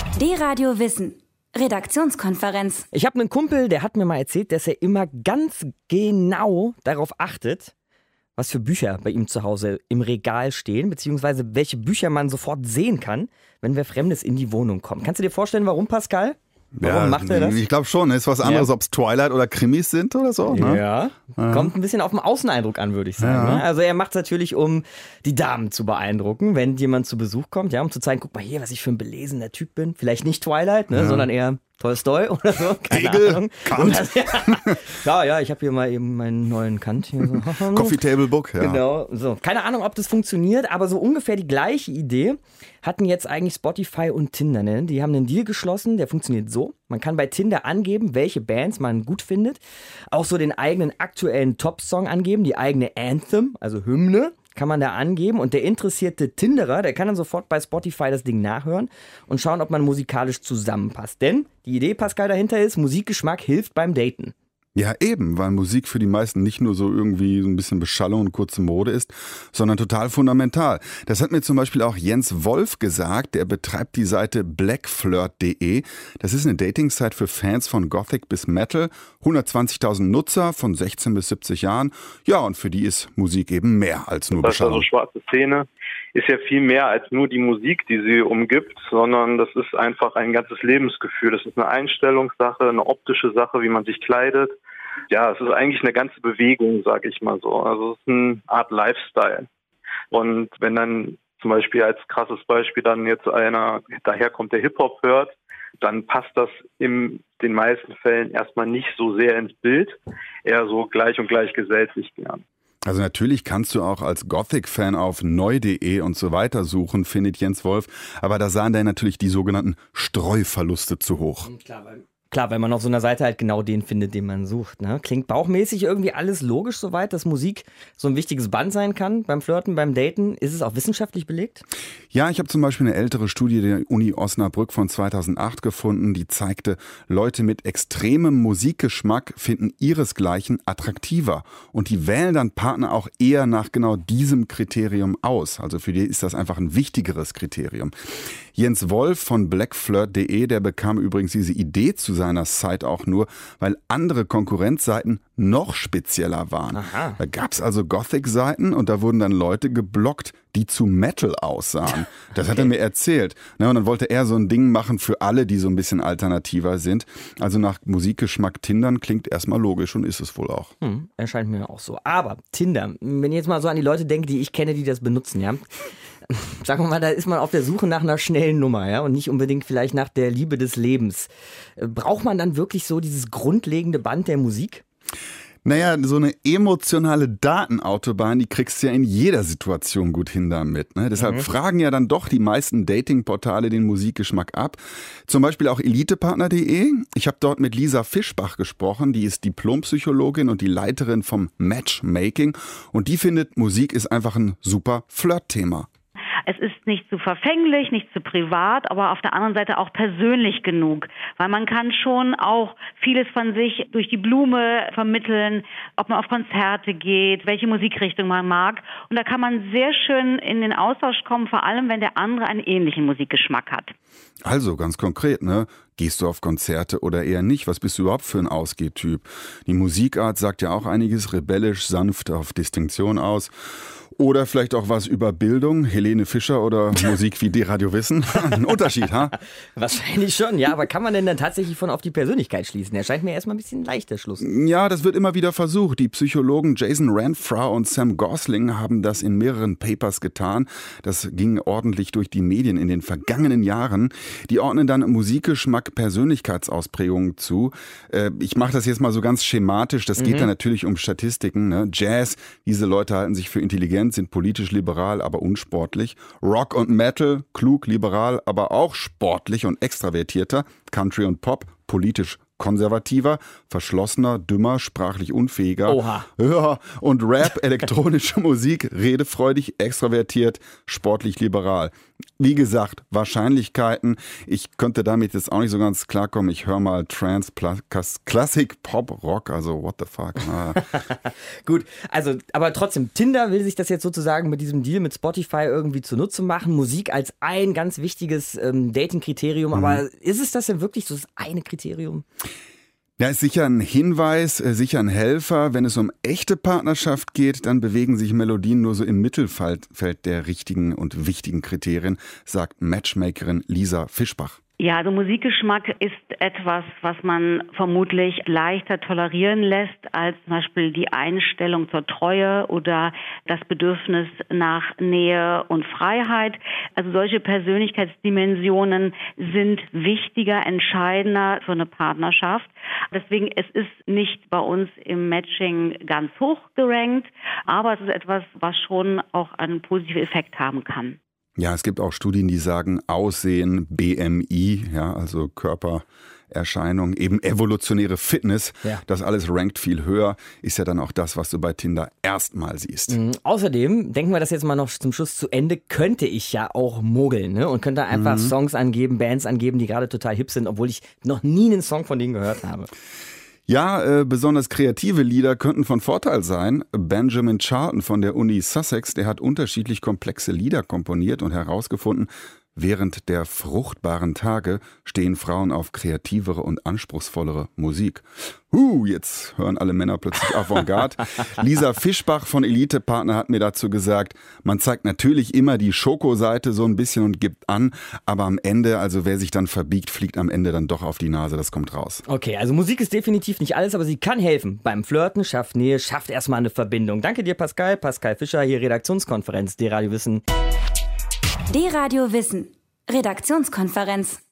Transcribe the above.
D-Radio Wissen. Redaktionskonferenz. Ich habe einen Kumpel, der hat mir mal erzählt, dass er immer ganz genau darauf achtet, was für Bücher bei ihm zu Hause im Regal stehen, beziehungsweise welche Bücher man sofort sehen kann, wenn wer Fremdes in die Wohnung kommt. Kannst du dir vorstellen, warum, Pascal? Warum macht er das? Ich glaube schon. Ist was anderes, ob es Twilight oder Krimis sind oder so. Ne? Ja, kommt ein bisschen auf den Außeneindruck an, würde ich sagen. Ja. Ne? Also er macht es natürlich, um die Damen zu beeindrucken, wenn jemand zu Besuch kommt, ja, um zu zeigen, guck mal hier, was ich für ein belesener Typ bin. Vielleicht nicht Twilight, ne, sondern eher Tolstoi oder so. Keine Ahnung. Kant. Ja, ich habe hier mal eben meinen neuen Kant hier. So. Coffee Table Book, ja. Genau, so. Keine Ahnung, ob das funktioniert, aber so ungefähr die gleiche Idee hatten jetzt eigentlich Spotify und Tinder. Ne? Die haben einen Deal geschlossen, der funktioniert so. Man kann bei Tinder angeben, welche Bands man gut findet. Auch so den eigenen aktuellen Top-Song angeben, die eigene Anthem, also Hymne, kann man da angeben. Und der interessierte Tinderer, der kann dann sofort bei Spotify das Ding nachhören und schauen, ob man musikalisch zusammenpasst. Denn die Idee, Pascal, dahinter ist, Musikgeschmack hilft beim Daten. Ja, eben, weil Musik für die meisten nicht nur so irgendwie so ein bisschen Beschallung und kurze Mode ist, sondern total fundamental. Das hat mir zum Beispiel auch Jens Wolf gesagt, der betreibt die Seite blackflirt.de. Das ist eine Dating-Site für Fans von Gothic bis Metal, 120.000 Nutzer von 16 bis 70 Jahren. Ja, und für die ist Musik eben mehr als nur Beschallung. Also schwarze Szene ist ja viel mehr als nur die Musik, die sie umgibt, sondern das ist einfach ein ganzes Lebensgefühl. Das ist eine Einstellungssache, eine optische Sache, wie man sich kleidet. Ja, es ist eigentlich eine ganze Bewegung, sage ich mal so. Also es ist eine Art Lifestyle. Und wenn dann zum Beispiel als krasses Beispiel dann jetzt einer daherkommt, der Hip-Hop hört, dann passt das in den meisten Fällen erstmal nicht so sehr ins Bild. Eher so gleich und gleich gesellt sich gern. Also natürlich kannst du auch als Gothic-Fan auf neu.de und so weiter suchen, findet Jens Wolf. Aber da sahen dann natürlich die sogenannten Streuverluste zu hoch. Klar, weil man auf so einer Seite halt genau den findet, den man sucht. Ne? Klingt bauchmäßig irgendwie alles logisch soweit, dass Musik so ein wichtiges Band sein kann beim Flirten, beim Daten. Ist es auch wissenschaftlich belegt? Ja, ich habe zum Beispiel eine ältere Studie der Uni Osnabrück von 2008 gefunden, die zeigte, Leute mit extremem Musikgeschmack finden ihresgleichen attraktiver. Und die wählen dann Partner auch eher nach genau diesem Kriterium aus. Also für die ist das einfach ein wichtigeres Kriterium. Jens Wolf von blackflirt.de, der bekam übrigens diese Idee zu seiner Site auch nur, weil andere Konkurrenzseiten noch spezieller waren. Aha. Da gab es also Gothic-Seiten und da wurden dann Leute geblockt, die zu Metal aussahen. Das hat er mir erzählt. Und dann wollte er so ein Ding machen für alle, die so ein bisschen alternativer sind. Also nach Musikgeschmack Tindern klingt erstmal logisch und ist es wohl auch. Erscheint mir auch so. Aber Tinder, wenn ich jetzt mal so an die Leute denke, die ich kenne, die das benutzen, ja. Sagen wir mal, da ist man auf der Suche nach einer schnellen Nummer, ja, und nicht unbedingt vielleicht nach der Liebe des Lebens. Braucht man dann wirklich so dieses grundlegende Band der Musik? Naja, so eine emotionale Datenautobahn, die kriegst du ja in jeder Situation gut hin damit. Ne? Deshalb fragen ja dann doch die meisten Datingportale den Musikgeschmack ab. Zum Beispiel auch elitepartner.de. Ich habe dort mit Lisa Fischbach gesprochen. Die ist Diplompsychologin und die Leiterin vom Matchmaking. Und die findet, Musik ist einfach ein super Flirtthema. Es ist nicht zu verfänglich, nicht zu privat, aber auf der anderen Seite auch persönlich genug. Weil man kann schon auch vieles von sich durch die Blume vermitteln, ob man auf Konzerte geht, welche Musikrichtung man mag. Und da kann man sehr schön in den Austausch kommen, vor allem wenn der andere einen ähnlichen Musikgeschmack hat. Also ganz konkret, ne? Gehst du auf Konzerte oder eher nicht? Was bist du überhaupt für ein Ausgehtyp? Die Musikart sagt ja auch einiges, rebellisch, sanft auf Distinktion aus. Oder vielleicht auch was über Bildung, Helene Fischer oder Musik wie D-Radio Wissen. Ein Unterschied, ha? Wahrscheinlich schon, ja. Aber kann man denn dann tatsächlich von auf die Persönlichkeit schließen? Der scheint mir erstmal ein bisschen leicht, der Schluss. Ja, das wird immer wieder versucht. Die Psychologen Jason Renfrow und Sam Gosling haben das in mehreren Papers getan. Das ging ordentlich durch die Medien in den vergangenen Jahren. Die ordnen dann Musikgeschmack Persönlichkeitsausprägungen zu. Ich mache das jetzt mal so ganz schematisch. Das geht dann natürlich um Statistiken. Ne? Jazz, diese Leute halten sich für intelligent, sind politisch liberal, aber unsportlich. Rock und Metal, klug, liberal, aber auch sportlich und extravertierter. Country und Pop, politisch konservativer, verschlossener, dümmer, sprachlich unfähiger. Oha. Ja, und Rap, elektronische Musik, redefreudig, extravertiert, sportlich liberal. Wie gesagt, Wahrscheinlichkeiten. Ich könnte damit jetzt auch nicht so ganz klarkommen. Ich höre mal Trance, Klassik, Pop, Rock, also what the fuck. Gut, also aber trotzdem, Tinder will sich das jetzt sozusagen mit diesem Deal mit Spotify irgendwie zunutze machen. Musik als ein ganz wichtiges Dating-Kriterium. Aber ist es das denn wirklich so das eine Kriterium? Ja, ist sicher ein Hinweis, sicher ein Helfer. Wenn es um echte Partnerschaft geht, dann bewegen sich Melodien nur so im Mittelfeld der richtigen und wichtigen Kriterien, sagt Matchmakerin Lisa Fischbach. Ja, also Musikgeschmack ist etwas, was man vermutlich leichter tolerieren lässt als zum Beispiel die Einstellung zur Treue oder das Bedürfnis nach Nähe und Freiheit. Also solche Persönlichkeitsdimensionen sind wichtiger, entscheidender für eine Partnerschaft. Deswegen, es ist nicht bei uns im Matching ganz hoch gerankt, aber es ist etwas, was schon auch einen positiven Effekt haben kann. Ja, es gibt auch Studien, die sagen, Aussehen, BMI, ja, also Körpererscheinung, eben evolutionäre Fitness, das alles rankt viel höher, ist ja dann auch das, was du bei Tinder erstmal siehst. Außerdem, denken wir das jetzt mal noch zum Schluss zu Ende, könnte ich ja auch mogeln, ne? Und könnte einfach Songs angeben, Bands angeben, die gerade total hip sind, obwohl ich noch nie einen Song von denen gehört habe. Ja, besonders kreative Lieder könnten von Vorteil sein. Benjamin Charlton von der Uni Sussex, der hat unterschiedlich komplexe Lieder komponiert und herausgefunden, während der fruchtbaren Tage stehen Frauen auf kreativere und anspruchsvollere Musik. Jetzt hören alle Männer plötzlich Avantgarde. Lisa Fischbach von Elite Partner hat mir dazu gesagt, man zeigt natürlich immer die Schokoseite so ein bisschen und gibt an, aber am Ende, also wer sich dann verbiegt, fliegt am Ende dann doch auf die Nase, das kommt raus. Okay, also Musik ist definitiv nicht alles, aber sie kann helfen. Beim Flirten, schafft Nähe, schafft erstmal eine Verbindung. Danke dir, Pascal. Pascal Fischer, hier Redaktionskonferenz, D-Radio Wissen. D-Radio Wissen, Redaktionskonferenz.